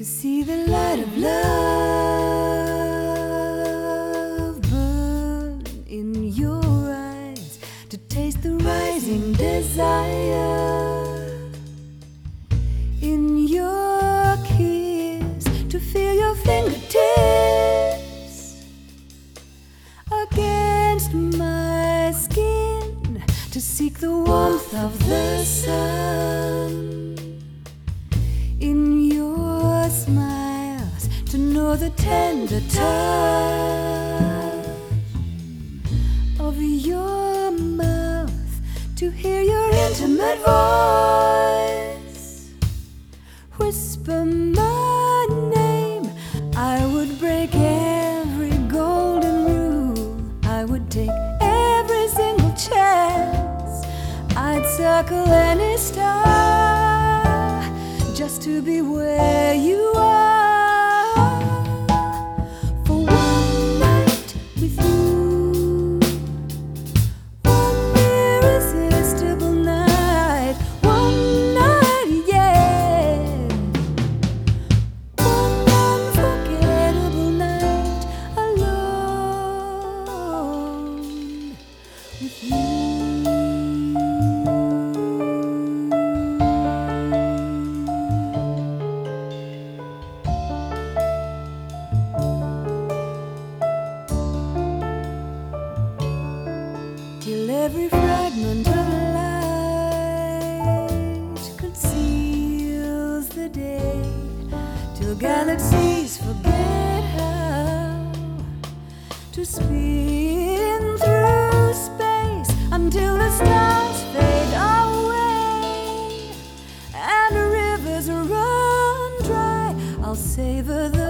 see the light of love burn in your eyes, to taste the rising desire in your kiss, to feel your fingertips against my skin, to seek the warmth of the sun in your smiles, to know the tender touch of your mouth, to hear your intimate voice whisper my name. I would break every golden rule, I would take every single chance, I'd circle any star just to be where you are for one night with you. One irresistible night, one night, yeah. One unforgettable night alone with you. Till every fragment of light conceals the day, till galaxies forget how to spin through space, until the stars fade away and rivers run dry. I'll savor the